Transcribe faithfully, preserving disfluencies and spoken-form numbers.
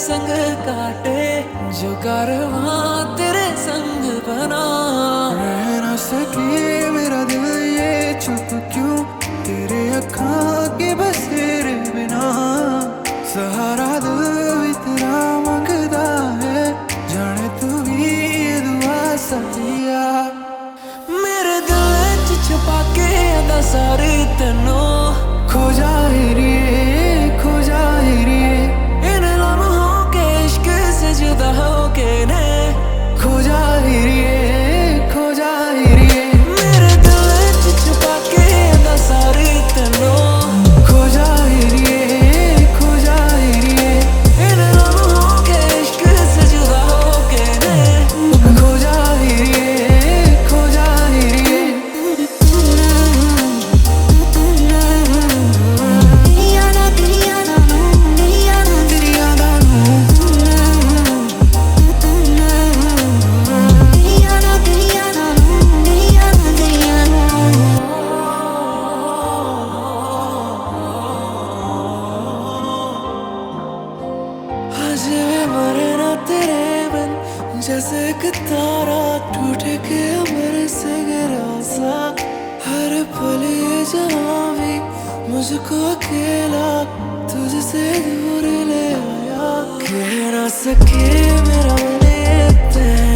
संग काटे, जो कारवां तेरे संग बना। रह ना सके मेरा दिल ये चुप क्यों, तेरे अखां के बसेरे बिना। सहारा दिल भी तेरा मंगदा है, जाने तू भी ये दुआ सतिया। मेरे दिल च छुपा के अदा सारी तेनों, खो जाए रे खो जाए रे, इन लम्हों के इश्क से जुदा होके ने खो जाए रे खो जाए रे। मेरे दिल च छुपा के अदा सारी तेनों, खो जाए रे खो जाए रे, इन लम्हों के इश्क से जुदा होके ने खो जाए रे खो जाए रे। आज मैं मरे ना तेरे बिन, जैसे एक तारा टूट के अमर से गिरा सा। हर पल ये जहाँ भी मुझको अकेला तुझसे दूर ले आया। कह ना सके मेरा मन ये